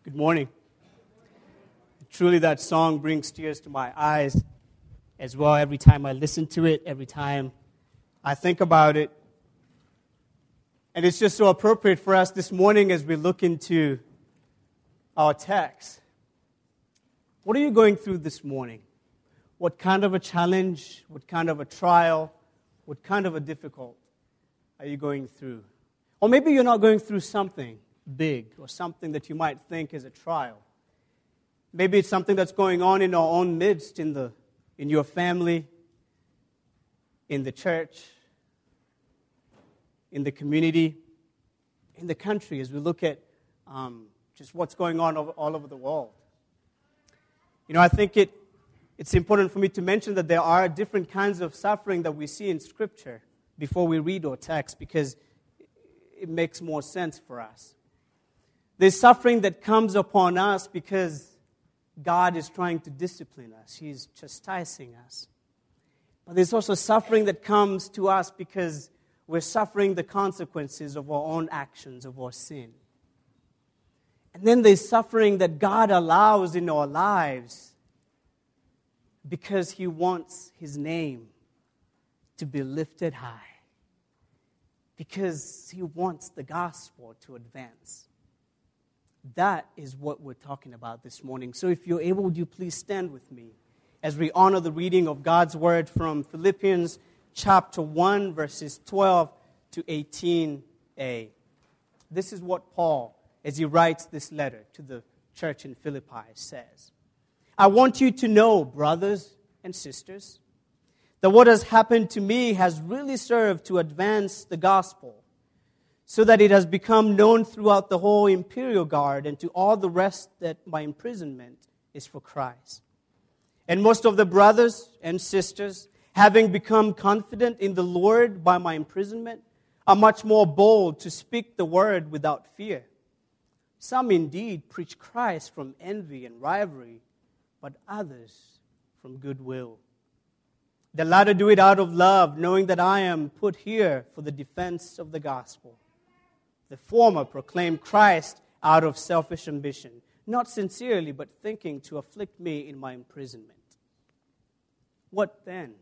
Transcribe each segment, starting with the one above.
Good morning. Truly, that song brings tears to my eyes as well every time I listen to it, every time I think about it. And it's just so appropriate for us this morning as we look into our text. What are you going through this morning? What kind of a challenge, what kind of a trial, what kind of a difficult are you going through? Or maybe you're not going through something big or something that you might think is a trial. Maybe it's something that's going on in our own midst, in your family, in the church, in the community, in the country, as we look at just what's going on all over the world. You know, I think it's important for me to mention that there are different kinds of suffering that we see in Scripture before we read our text, because it makes more sense for us. There's suffering that comes upon us because God is trying to discipline us. He's chastising us. But there's also suffering that comes to us because we're suffering the consequences of our own actions, of our sin. And then there's suffering that God allows in our lives because He wants His name to be lifted high. Because He wants the gospel to advance. That is what we're talking about this morning. So if you're able, would you please stand with me as we honor the reading of God's word from Philippians chapter 1, verses 12 to 18a. This is what Paul, as he writes this letter to the church in Philippi, says. I want you to know, brothers and sisters, that what has happened to me has really served to advance the gospel, so that it has become known throughout the whole imperial guard and to all the rest that my imprisonment is for Christ. And most of the brothers and sisters, having become confident in the Lord by my imprisonment, are much more bold to speak the word without fear. Some indeed preach Christ from envy and rivalry, but others from goodwill. The latter do it out of love, knowing that I am put here for the defense of the gospel. The former proclaim Christ out of selfish ambition, not sincerely, but thinking to afflict me in my imprisonment. What then?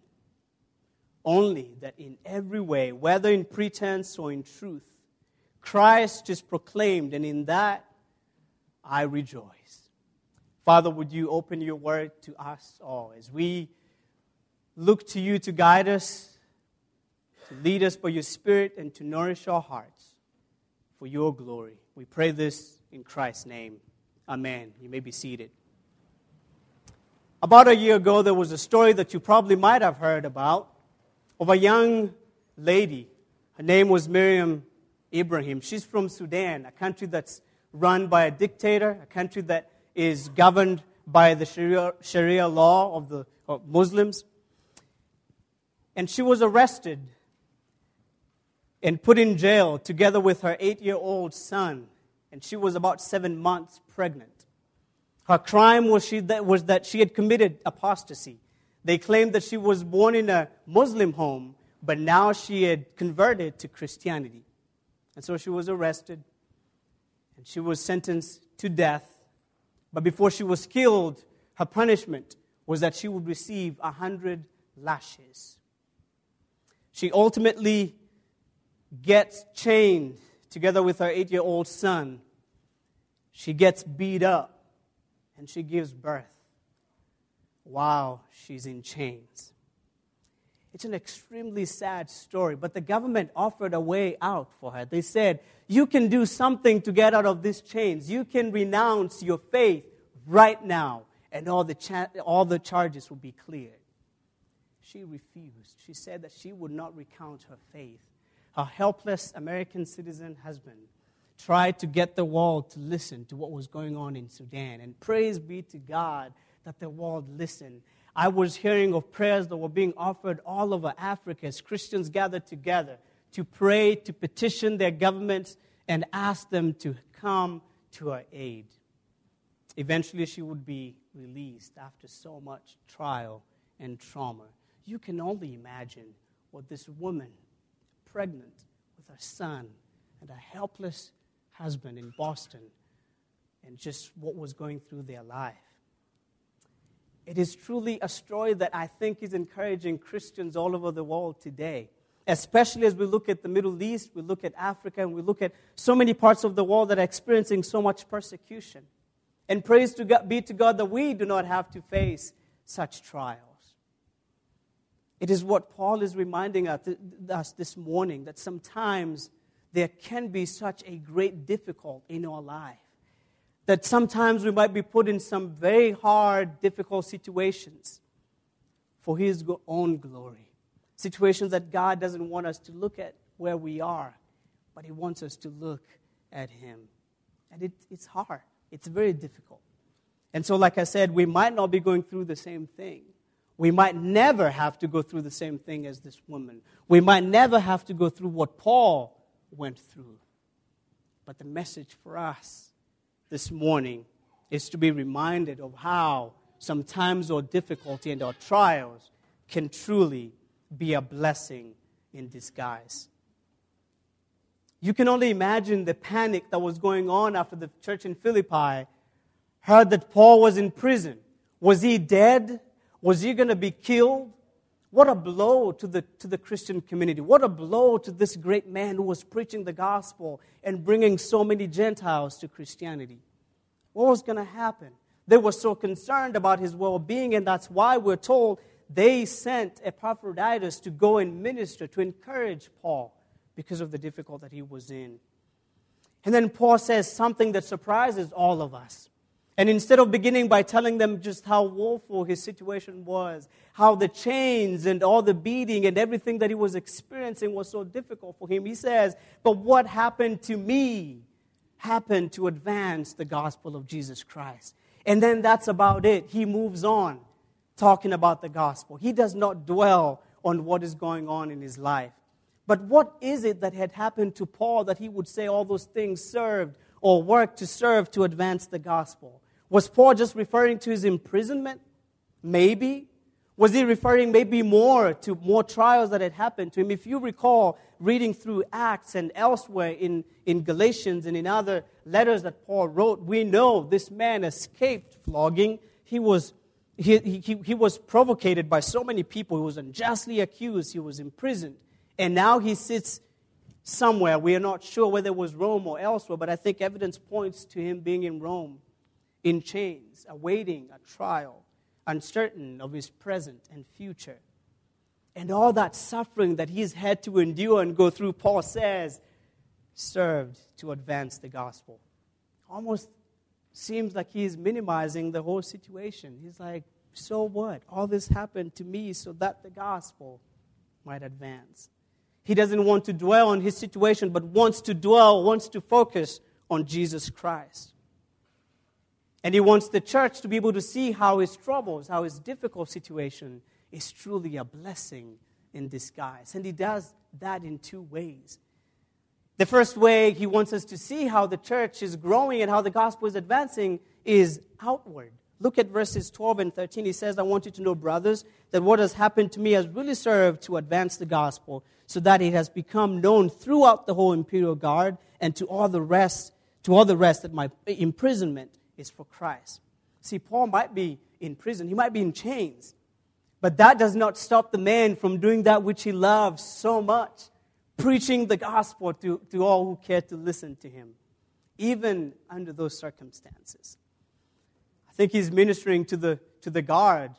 Only that in every way, whether in pretense or in truth, Christ is proclaimed, and in that I rejoice. Father, would you open your word to us all as we look to you to guide us, to lead us by your Spirit, and to nourish our hearts for your glory. We pray this in Christ's name. Amen. You may be seated. About a year ago, there was a story that you probably might have heard about of a young lady. Her name was Miriam Ibrahim. She's from Sudan, a country that's run by a dictator, a country that is governed by the Sharia law of Muslims. And she was arrested and put in jail together with her 8-year-old son. And she was about 7 months pregnant. Her crime was that she had committed apostasy. They claimed that she was born in a Muslim home, but now she had converted to Christianity. And so she was arrested, and she was sentenced to death. But before she was killed, her punishment was that she would receive 100 lashes. She ultimately gets chained together with her 8-year-old son. She gets beat up, and she gives birth while she's in chains. It's an extremely sad story, but the government offered a way out for her. They said, you can do something to get out of these chains. You can renounce your faith right now, and all the charges will be cleared. She refused. She said that she would not recount her faith. Her helpless American citizen husband tried to get the world to listen to what was going on in Sudan. And praise be to God that the world listened. I was hearing of prayers that were being offered all over Africa as Christians gathered together to pray, to petition their governments, and ask them to come to her aid. Eventually, she would be released after so much trial and trauma. You can only imagine what this woman, pregnant with her son and a helpless husband in Boston, and just what was going through their life. It is truly a story that I think is encouraging Christians all over the world today, especially as we look at the Middle East, we look at Africa, and we look at so many parts of the world that are experiencing so much persecution. And praise to God, be to God that we do not have to face such trials. It is what Paul is reminding us this morning, that sometimes there can be such a great difficulty in our life. That sometimes we might be put in some very hard, difficult situations for His own glory. Situations that God doesn't want us to look at where we are, but He wants us to look at Him. And it's hard. It's very difficult. And so, like I said, we might not be going through the same thing. We might never have to go through the same thing as this woman. We might never have to go through what Paul went through. But the message for us this morning is to be reminded of how sometimes our difficulty and our trials can truly be a blessing in disguise. You can only imagine the panic that was going on after the church in Philippi heard that Paul was in prison. Was he dead? Was he going to be killed? What a blow to the Christian community. What a blow to this great man who was preaching the gospel and bringing so many Gentiles to Christianity. What was going to happen? They were so concerned about his well-being, and that's why we're told they sent Epaphroditus to go and minister, to encourage Paul because of the difficulty that he was in. And then Paul says something that surprises all of us. And instead of beginning by telling them just how woeful his situation was, how the chains and all the beating and everything that he was experiencing was so difficult for him, he says, but what happened to me happened to advance the gospel of Jesus Christ. And then that's about it. He moves on talking about the gospel. He does not dwell on what is going on in his life. But what is it that had happened to Paul that he would say all those things served or worked to serve to advance the gospel? Was Paul just referring to his imprisonment? Maybe. Was he referring maybe more to more trials that had happened to him? If you recall reading through Acts and elsewhere in Galatians and in other letters that Paul wrote, we know this man escaped flogging. He was provocated by so many people. He was unjustly accused. He was imprisoned. And now he sits somewhere. We are not sure whether it was Rome or elsewhere, but I think evidence points to him being in Rome, in chains, awaiting a trial, uncertain of his present and future. And all that suffering that he's had to endure and go through, Paul says, served to advance the gospel. Almost seems like he's minimizing the whole situation. He's like, so what? All this happened to me so that the gospel might advance. He doesn't want to dwell on his situation, but wants to focus on Jesus Christ. And he wants the church to be able to see how his troubles, how his difficult situation is truly a blessing in disguise. And he does that in two ways. The first way he wants us to see how the church is growing and how the gospel is advancing is outward. Look at verses 12 and 13. He says, I want you to know, brothers, that what has happened to me has really served to advance the gospel, so that it has become known throughout the whole imperial guard and to all the rest that my imprisonment is for Christ. See, Paul might be in prison. He might be in chains. But that does not stop the man from doing that which he loves so much, preaching the gospel to all who care to listen to him, even under those circumstances. I think he's ministering to the guard.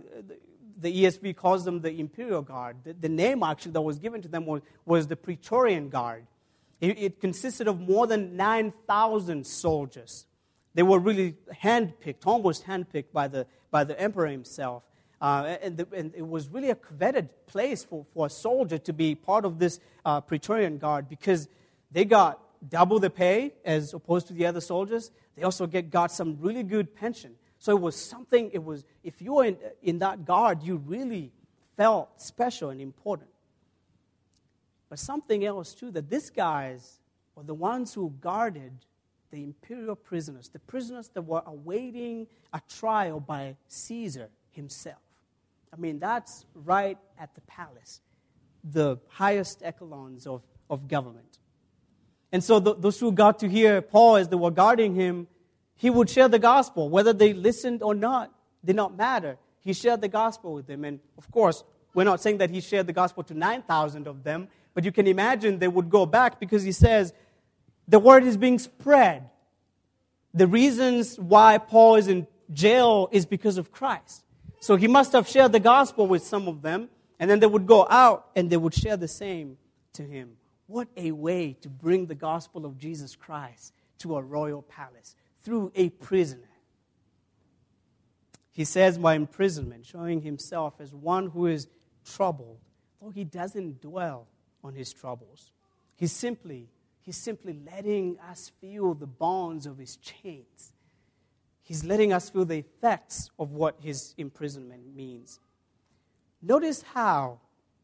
The ESV calls them the Imperial Guard. The name actually that was given to them was the Praetorian Guard. It consisted of more than 9,000 soldiers. They were really handpicked, almost handpicked by the emperor himself. And it was really a coveted place for a soldier to be part of this Praetorian Guard, because they got double the pay as opposed to the other soldiers. They also got some really good pension. So it was something, if you were in that guard, you really felt special and important. But something else too, that these guys were the ones who guarded the imperial prisoners, the prisoners that were awaiting a trial by Caesar himself. I mean, that's right at the palace, the highest echelons of government. And so those who got to hear Paul as they were guarding him, he would share the gospel. Whether they listened or not did not matter. He shared the gospel with them. And of course, we're not saying that he shared the gospel to 9,000 of them, but you can imagine they would go back because he says the word is being spread. The reasons why Paul is in jail is because of Christ. So he must have shared the gospel with some of them, and then they would go out and they would share the same to him. What a way to bring the gospel of Jesus Christ to a royal palace through a prisoner. He says by imprisonment, showing himself as one who is troubled, though he doesn't dwell on his troubles. He's simply letting us feel the bonds of his chains. He's letting us feel the effects of what his imprisonment means. Notice how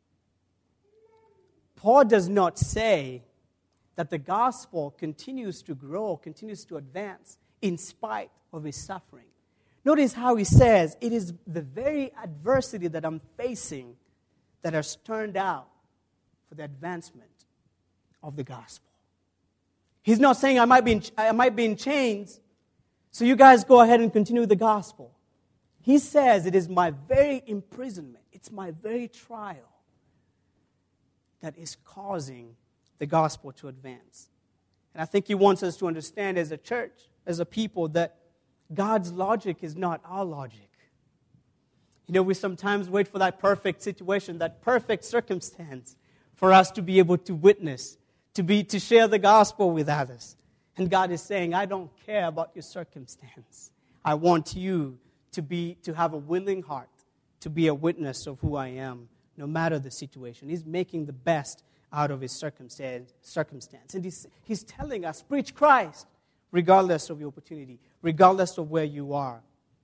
Paul does not say that the gospel continues to grow, continues to advance in spite of his suffering. Notice how he says, it is the very adversity that I'm facing that has turned out for the advancement of the gospel. He's not saying I might be in chains, so you guys go ahead and continue the gospel. He says it is my very imprisonment, it's my very trial that is causing the gospel to advance. And I think he wants us to understand as a church, as a people, that God's logic is not our logic. You know, we sometimes wait for that perfect situation, that perfect circumstance for us to be able to witness, to share the gospel with others. And God is saying, I don't care about your circumstance. I want you to have a willing heart, to be a witness of who I am, no matter the situation. He's making the best out of his circumstance. And he's telling us, preach Christ, regardless of your opportunity, regardless of where you are.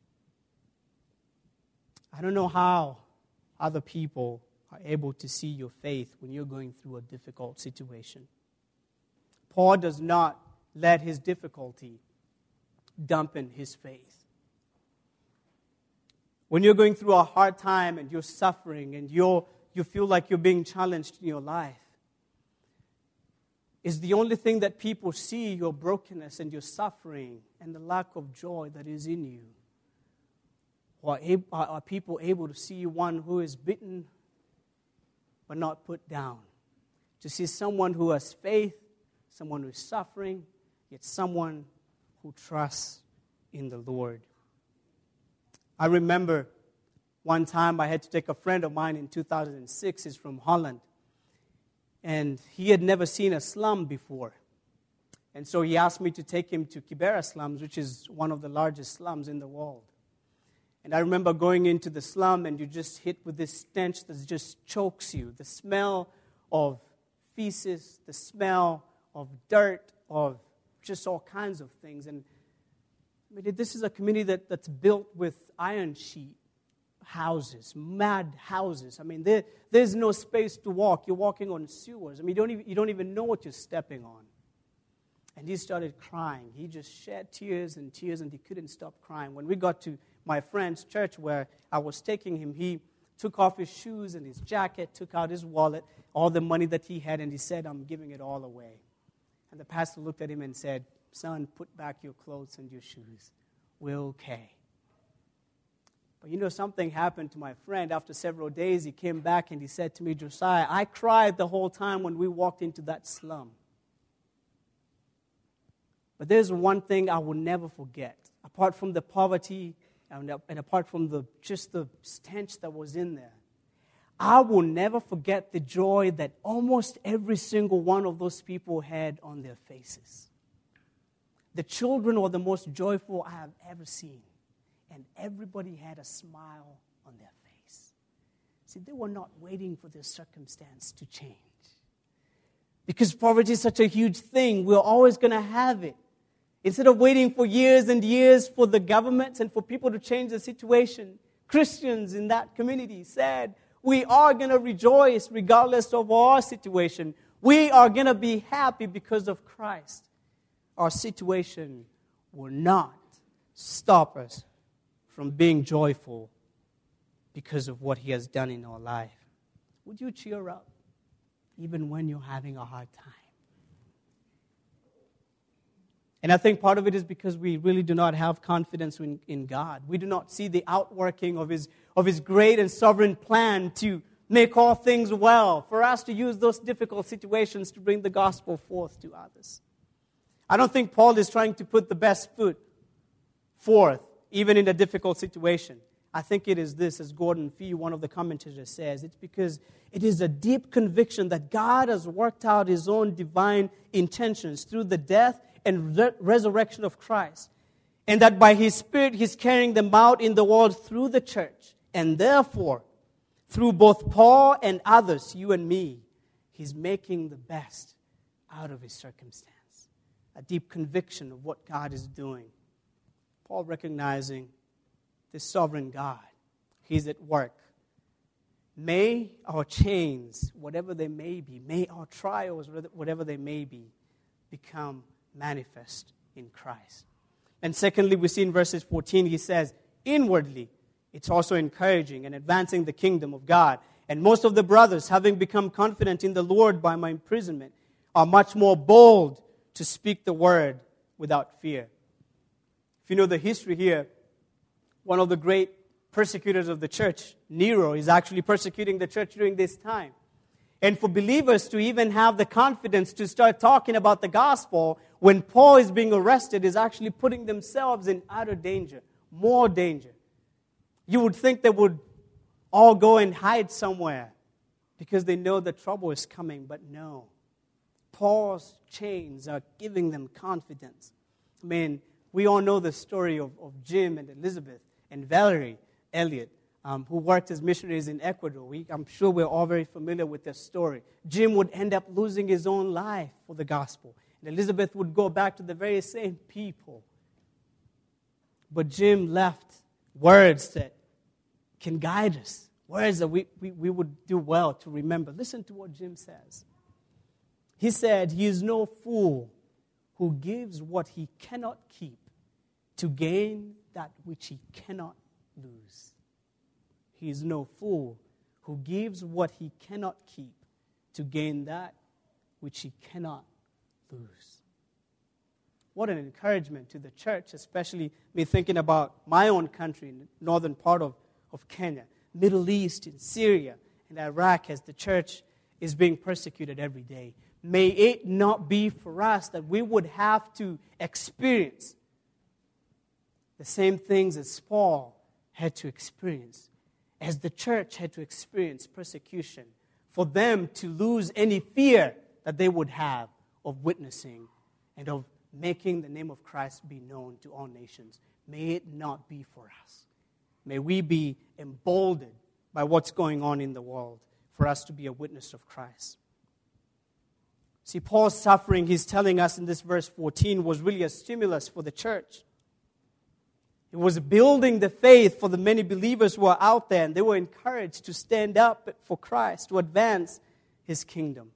I don't know how other people are able to see your faith when you're going through a difficult situation. Paul does not let his difficulty dampen his faith. When you're going through a hard time and you're suffering and you feel like you're being challenged in your life, is the only thing that people see your brokenness and your suffering and the lack of joy that is in you? Or are people able to see one who is beaten but not put down? To see someone who has faith, someone who is suffering, yet someone who trusts in the Lord. I remember one time I had to take a friend of mine in 2006. He's from Holland. And he had never seen a slum before. And so he asked me to take him to Kibera slums, which is one of the largest slums in the world. And I remember going into the slum and you're just hit with this stench that just chokes you. The smell of feces, the smell of dirt, of just all kinds of things. And I mean, this is a community that's built with iron sheet houses, mad houses. I mean, there's no space to walk. You're walking on sewers. I mean, you don't even know what you're stepping on. And he started crying. He just shed tears and tears, and he couldn't stop crying. When we got to my friend's church where I was taking him, he took off his shoes and his jacket, took out his wallet, all the money that he had, and he said, I'm giving it all away. And the pastor looked at him and said, son, put back your clothes and your shoes. We're okay. But you know, something happened to my friend. After several days, he came back and he said to me, Josiah, I cried the whole time when we walked into that slum. But there's one thing I will never forget. Apart from the poverty and apart from just the stench that was in there, I will never forget the joy that almost every single one of those people had on their faces. The children were the most joyful I have ever seen. And everybody had a smile on their face. See, they were not waiting for their circumstance to change. Because poverty is such a huge thing, we're always going to have it. Instead of waiting for years and years for the government and for people to change the situation, Christians in that community said, we are going to rejoice regardless of our situation. We are going to be happy because of Christ. Our situation will not stop us from being joyful because of what He has done in our life. Would you cheer up even when you're having a hard time? And I think part of it is because we really do not have confidence in God. We do not see the outworking of His great and sovereign plan to make all things well, for us to use those difficult situations to bring the gospel forth to others. I don't think Paul is trying to put the best foot forth, even in a difficult situation. I think it is this, as Gordon Fee, one of the commentators, says. It's because it is a deep conviction that God has worked out His own divine intentions through the death and resurrection of Christ, and that by His Spirit He's carrying them out in the world through the church, and therefore, through both Paul and others, you and me, He's making the best out of His circumstance. A deep conviction of what God is doing. Paul recognizing this sovereign God, He's at work. May our chains, whatever they may be, may our trials, whatever they may be, become manifest in Christ. And secondly, we see in verses 14, he says, inwardly, it's also encouraging and advancing the kingdom of God. And most of the brothers, having become confident in the Lord by my imprisonment, are much more bold to speak the word without fear. If you know the history here, one of the great persecutors of the church, Nero, is actually persecuting the church during this time. And for believers to even have the confidence to start talking about the gospel when Paul is being arrested is actually putting themselves in utter danger, more danger. You would think they would all go and hide somewhere because they know the trouble is coming, but no. Paul's chains are giving them confidence. I mean, we all know the story of Jim and Elizabeth and Valerie Elliott, who worked as missionaries in Ecuador. I'm sure we're all very familiar with their story. Jim would end up losing his own life for the gospel. And Elizabeth would go back to the very same people. But Jim left words that can guide us, words that we would do well to remember. Listen to what Jim says. He said, "He is no fool who gives what he cannot keep to gain that which he cannot lose." He is no fool who gives what he cannot keep to gain that which he cannot lose. What an encouragement to the church, especially me thinking about my own country, in the northern part of Kenya, Middle East, in Syria, and Iraq, as the church is being persecuted every day. May it not be for us that we would have to experience the same things as Paul had to experience, as the church had to experience persecution, for them to lose any fear that they would have of witnessing and of making the name of Christ be known to all nations. May it not be for us. May we be emboldened by what's going on in the world for us to be a witness of Christ. See, Paul's suffering, he's telling us in this verse 14, was really a stimulus for the church. It was building the faith for the many believers who are out there, and they were encouraged to stand up for Christ, to advance His kingdom.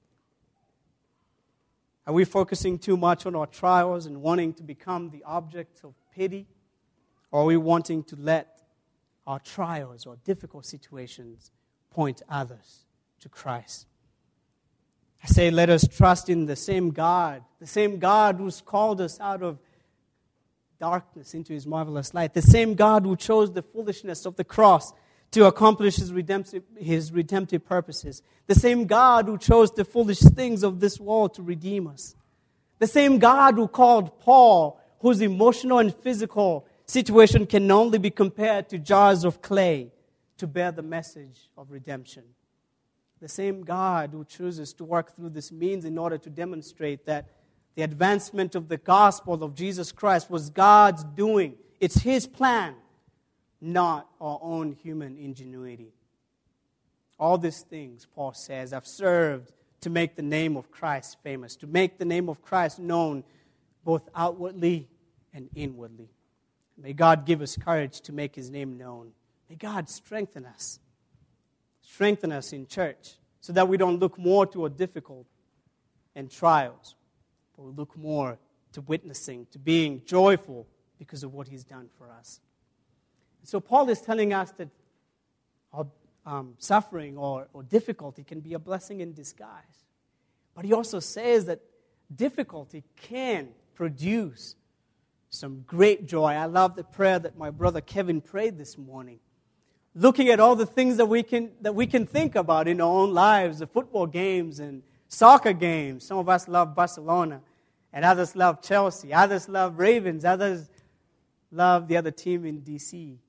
Are we focusing too much on our trials and wanting to become the object of pity? Or are we wanting to let our trials or difficult situations point others to Christ? I say, let us trust in the same God who's called us out of darkness into His marvelous light, the same God who chose the foolishness of the cross to accomplish His redemptive purposes, the same God who chose the foolish things of this world to redeem us, the same God who called Paul, whose emotional and physical situation can only be compared to jars of clay, to bear the message of redemption. The same God who chooses to work through this means in order to demonstrate that the advancement of the gospel of Jesus Christ was God's doing. It's His plan, not our own human ingenuity. All these things, Paul says, have served to make the name of Christ famous, to make the name of Christ known both outwardly and inwardly. May God give us courage to make His name known. May God strengthen us in church, so that we don't look more to our difficult and trials, but we look more to witnessing, to being joyful because of what He's done for us. So Paul is telling us that our suffering or difficulty can be a blessing in disguise. But he also says that difficulty can produce some great joy. I love the prayer that my brother Kevin prayed this morning. Looking at all the things that we can think about in our own lives, the football games and soccer games. Some of us love Barcelona, and others love Chelsea. Others love Ravens. Others love the other team in D.C.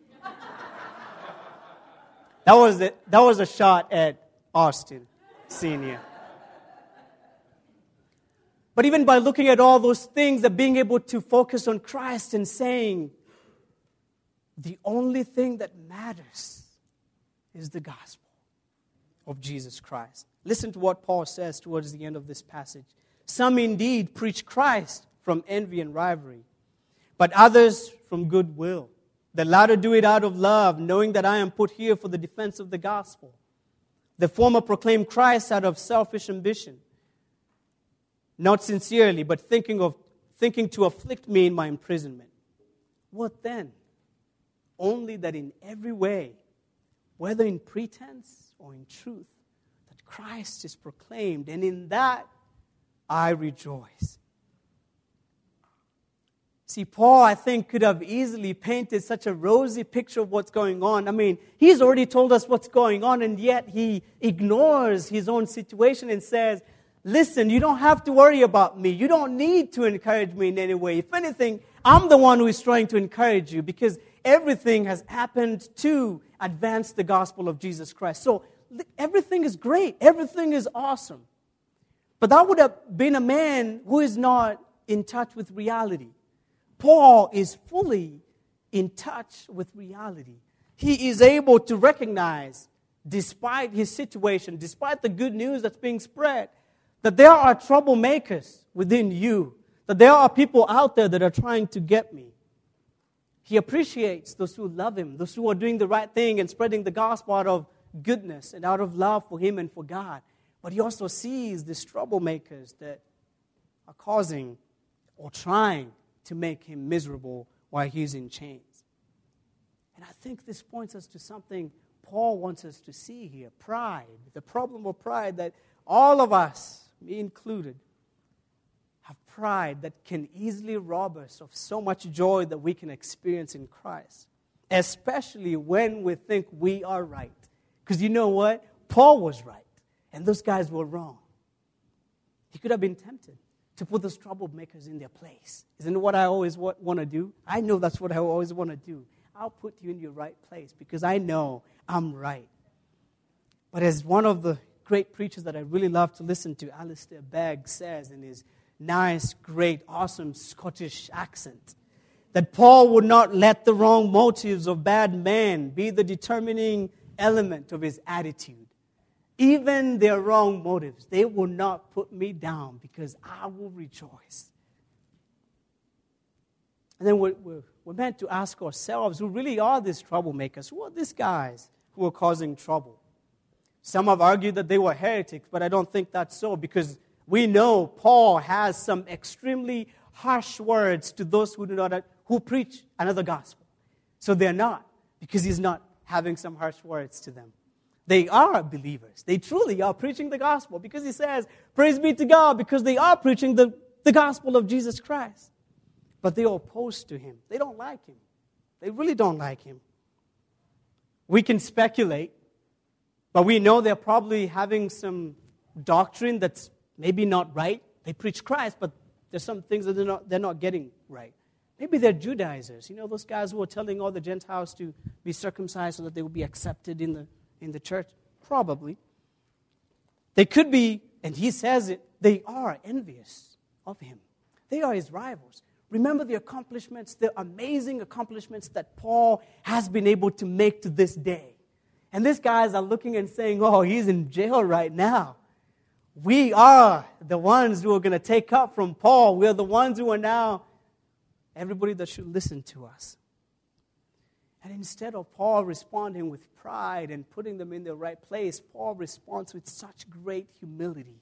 That was a shot at Austin Senior. But even by looking at all those things, that being able to focus on Christ and saying, the only thing that matters is the gospel of Jesus Christ. Listen to what Paul says towards the end of this passage. Some indeed preach Christ from envy and rivalry, but others from goodwill. The latter do it out of love, knowing that I am put here for the defense of the gospel. The former proclaim Christ out of selfish ambition, not sincerely, but thinking to afflict me in my imprisonment. What then? Only that in every way, whether in pretense or in truth, that Christ is proclaimed, and in that I rejoice. See, Paul, I think, could have easily painted such a rosy picture of what's going on. I mean, he's already told us what's going on, and yet he ignores his own situation and says, listen, you don't have to worry about me. You don't need to encourage me in any way. If anything, I'm the one who is trying to encourage you because everything has happened to advance the gospel of Jesus Christ. So everything is great. Everything is awesome. But that would have been a man who is not in touch with reality. Paul is fully in touch with reality. He is able to recognize, despite his situation, despite the good news that's being spread, that there are troublemakers within you, that there are people out there that are trying to get me. He appreciates those who love him, those who are doing the right thing and spreading the gospel out of goodness and out of love for him and for God. But he also sees these troublemakers that are causing or trying to make him miserable while he's in chains. And I think this points us to something Paul wants us to see here. Pride, the problem of pride that all of us, me included, have pride that can easily rob us of so much joy that we can experience in Christ, especially when we think we are right. Because you know what? Paul was right, and those guys were wrong. He could have been tempted to put those troublemakers in their place. Isn't it what I always want to do? I know that's what I always want to do. I'll put you in your right place because I know I'm right. But as one of the great preachers that I really love to listen to, Alistair Begg, says in his nice, great, awesome Scottish accent, that Paul would not let the wrong motives of bad men be the determining element of his attitude. Even their wrong motives, they will not put me down because I will rejoice. And then we're meant to ask ourselves, who really are these troublemakers? Who are these guys who are causing trouble? Some have argued that they were heretics, but I don't think that's so because we know Paul has some extremely harsh words to those who preach another gospel. So they're not, because he's not having some harsh words to them. They are believers. They truly are preaching the gospel because he says, praise be to God, because they are preaching the gospel of Jesus Christ. But they are opposed to him. They don't like him. They really don't like him. We can speculate, but we know they're probably having some doctrine that's maybe not right. They preach Christ, but there's some things that they're not getting right. Maybe they're Judaizers. You know, those guys who are telling all the Gentiles to be circumcised so that they will be accepted in the church? Probably. They could be, and he says it, they are envious of him. They are his rivals. Remember the accomplishments, the amazing accomplishments that Paul has been able to make to this day. And these guys are looking and saying, oh, he's in jail right now. We are the ones who are going to take up from Paul. We are the ones who are now everybody that should listen to us. And instead of Paul responding with pride and putting them in their right place, Paul responds with such great humility.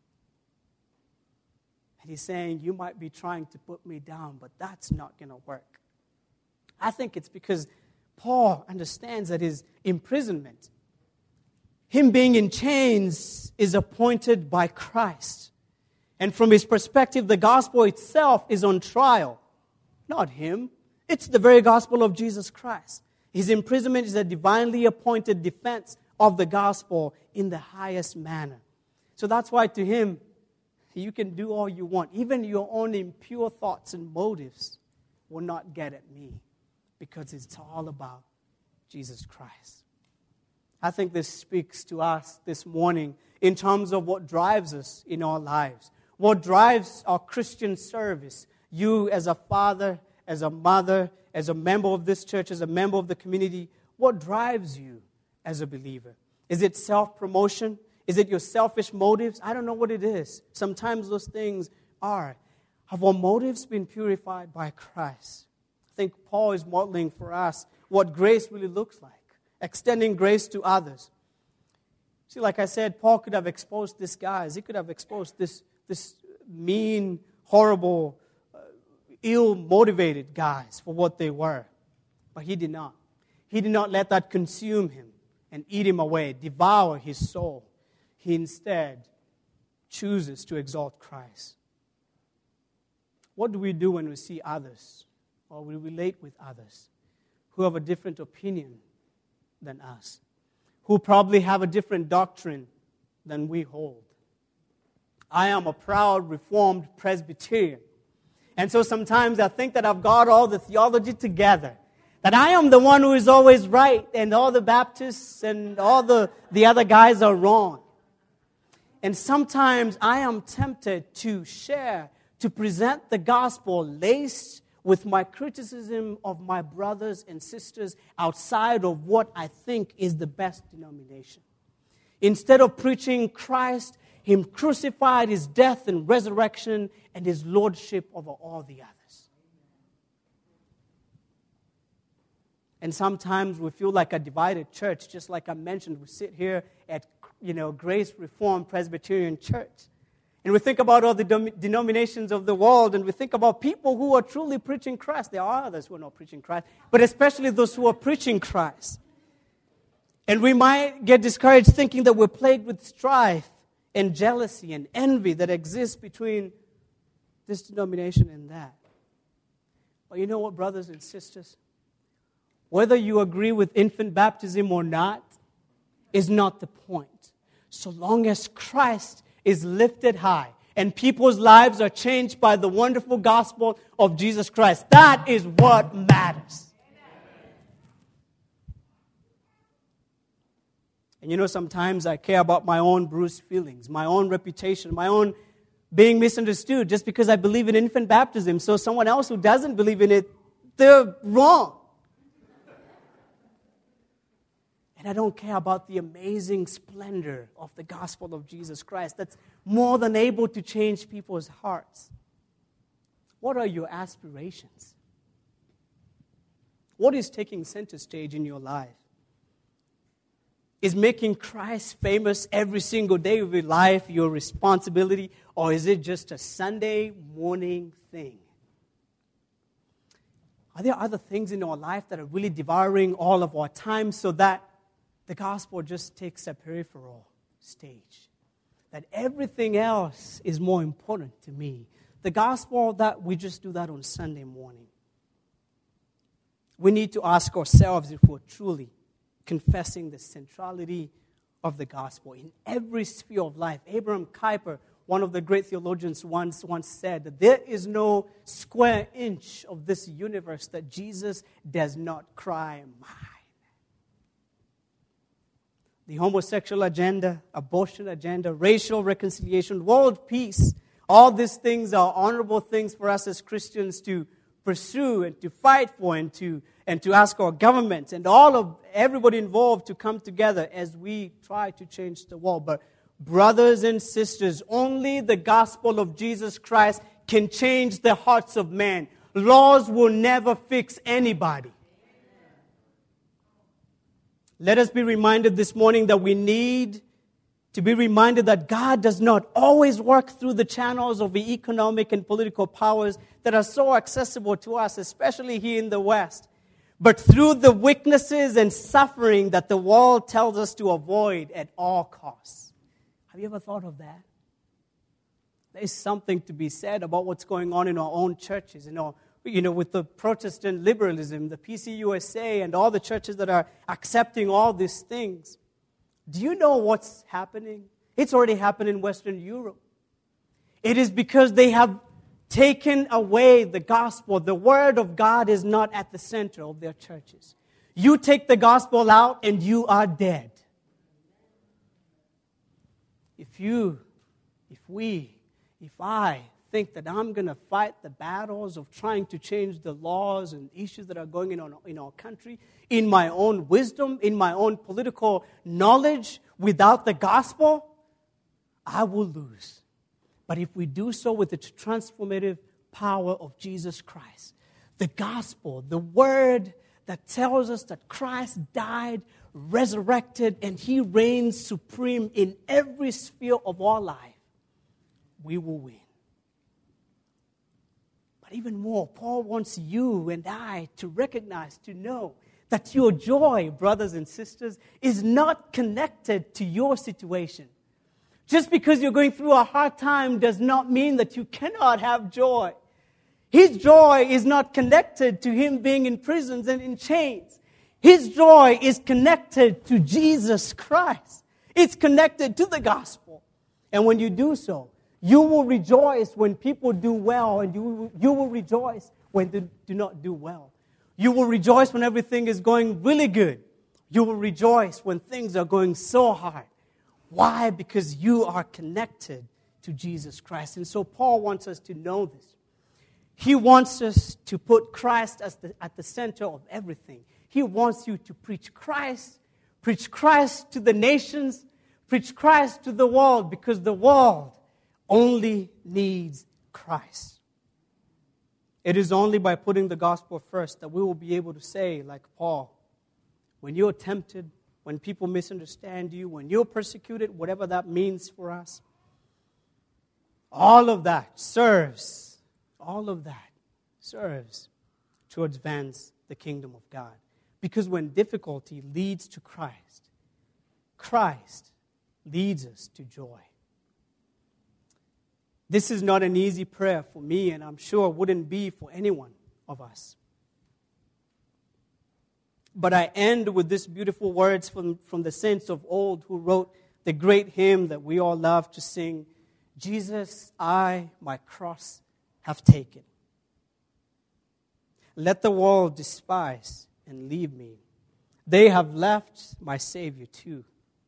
And he's saying, you might be trying to put me down, but that's not going to work. I think it's because Paul understands that his imprisonment, him being in chains, is appointed by Christ. And from his perspective, the gospel itself is on trial. Not him. It's the very gospel of Jesus Christ. His imprisonment is a divinely appointed defense of the gospel in the highest manner. So that's why to him, you can do all you want. Even your own impure thoughts and motives will not get at me, because it's all about Jesus Christ. I think this speaks to us this morning in terms of what drives us in our lives. What drives our Christian service? You as a father, as a mother, as a member of this church, as a member of the community, what drives you as a believer? Is it self-promotion? Is it your selfish motives? I don't know what it is. Sometimes those things are. Have our motives been purified by Christ? I think Paul is modeling for us what grace really looks like, extending grace to others. See, like I said, Paul could have exposed these guys. He could have exposed this mean, horrible, ill-motivated guys for what they were. But he did not. He did not let that consume him and eat him away, devour his soul. He instead chooses to exalt Christ. What do we do when we see others, or we relate with others who have a different opinion than us, who probably have a different doctrine than we hold? I am a proud Reformed Presbyterian. And so sometimes I think that I've got all the theology together, that I am the one who is always right, and all the Baptists and all the other guys are wrong. And sometimes I am tempted to share, to present the gospel laced with my criticism of my brothers and sisters outside of what I think is the best denomination. Instead of preaching Christ, Him crucified, His death and resurrection, and His lordship over all the others. And sometimes we feel like a divided church, just like I mentioned. We sit here at Grace Reformed Presbyterian Church, and we think about all the denominations of the world, and we think about people who are truly preaching Christ. There are others who are not preaching Christ, but especially those who are preaching Christ. And we might get discouraged thinking that we're plagued with strife and jealousy and envy that exists between this denomination and that. But you know what, brothers and sisters? Whether you agree with infant baptism or not is not the point. So long as Christ is lifted high and people's lives are changed by the wonderful gospel of Jesus Christ, that is what matters. And sometimes I care about my own bruised feelings, my own reputation, my own being misunderstood just because I believe in infant baptism. So someone else who doesn't believe in it, they're wrong. And I don't care about the amazing splendor of the gospel of Jesus Christ that's more than able to change people's hearts. What are your aspirations? What is taking center stage in your life? Is making Christ famous every single day of your life your responsibility, or is it just a Sunday morning thing? Are there other things in our life that are really devouring all of our time so that the gospel just takes a peripheral stage? That everything else is more important to me. The gospel, that we just do that on Sunday morning. We need to ask ourselves if we're truly confessing the centrality of the gospel in every sphere of life. Abraham Kuyper, one of the great theologians, once said that there is no square inch of this universe that Jesus does not cry, mine. The homosexual agenda, abortion agenda, racial reconciliation, world peace, all these things are honorable things for us as Christians to pursue and to fight for and to ask our government and everybody involved to come together as we try to change the world. But brothers and sisters, only the gospel of Jesus Christ can change the hearts of men. Laws will never fix anybody. Let us be reminded this morning that we need to be reminded that God does not always work through the channels of the economic and political powers that are so accessible to us, especially here in the West, but through the weaknesses and suffering that the world tells us to avoid at all costs. Have you ever thought of that? There's something to be said about what's going on in our own churches, with the Protestant liberalism, the PCUSA, and all the churches that are accepting all these things. Do you know what's happening? It's already happened in Western Europe. It is because they have taken away the gospel. The word of God is not at the center of their churches. You take the gospel out and you are dead. If I think that I'm going to fight the battles of trying to change the laws and issues that are going on in our country in my own wisdom, in my own political knowledge, without the gospel, I will lose. But if we do so with the transformative power of Jesus Christ, the gospel, the word that tells us that Christ died, resurrected, and He reigns supreme in every sphere of our life, we will win. But even more, Paul wants you and I to recognize, to know that your joy, brothers and sisters, is not connected to your situation. Just because you're going through a hard time does not mean that you cannot have joy. His joy is not connected to him being in prisons and in chains. His joy is connected to Jesus Christ. It's connected to the gospel. And when you do so, you will rejoice when people do well, and you will rejoice when they do not do well. You will rejoice when everything is going really good. You will rejoice when things are going so hard. Why? Because you are connected to Jesus Christ. And so Paul wants us to know this. He wants us to put Christ at the center of everything. He wants you to preach Christ to the nations, preach Christ to the world, because the world only needs Christ. It is only by putting the gospel first that we will be able to say, like Paul, when you're tempted, when people misunderstand you, when you're persecuted, whatever that means for us, all of that serves to advance the kingdom of God. Because when difficulty leads to Christ, Christ leads us to joy. This is not an easy prayer for me, and I'm sure it wouldn't be for any one of us. But I end with these beautiful words from the saints of old who wrote the great hymn that we all love to sing, Jesus, I my cross have taken. Let the world despise and leave me. They have left my Savior too.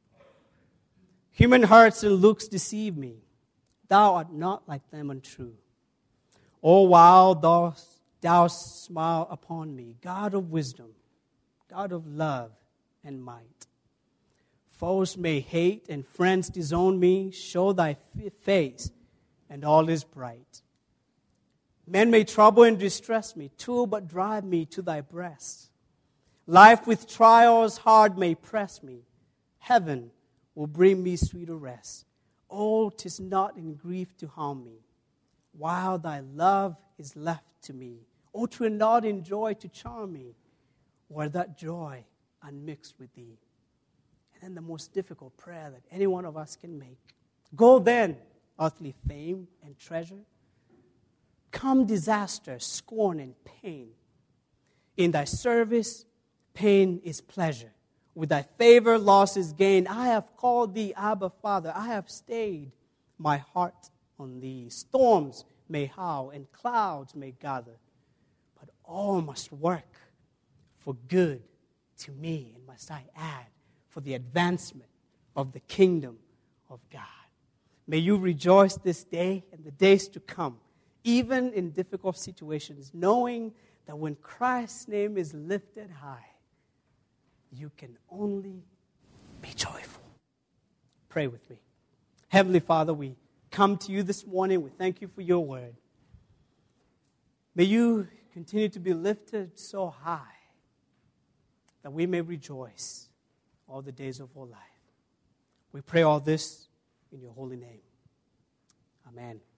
Human hearts and looks deceive me. Thou art not like them untrue. O while thou smile upon me, God of wisdom, God of love and might. Foes may hate and friends disown me. Show thy face and all is bright. Men may trouble and distress me, too, but drive me to thy breast. Life with trials hard may press me. Heaven will bring me sweeter rest. Oh, 'tis not in grief to harm me, while thy love is left to me. Oh, 'twere not in joy to charm me, were that joy unmixed with thee. And then the most difficult prayer that any one of us can make. Go then, earthly fame and treasure. Come disaster, scorn, and pain. In thy service, pain is pleasure. With thy favor, loss is gain. I have called thee, Abba, Father. I have stayed my heart on thee. Storms may howl and clouds may gather, but all must work for good to me, and must I add, for the advancement of the kingdom of God. May you rejoice this day and the days to come, even in difficult situations, knowing that when Christ's name is lifted high, you can only be joyful. Pray with me. Heavenly Father, we come to you this morning. We thank you for your word. May you continue to be lifted so high that we may rejoice all the days of our life. We pray all this in your holy name. Amen.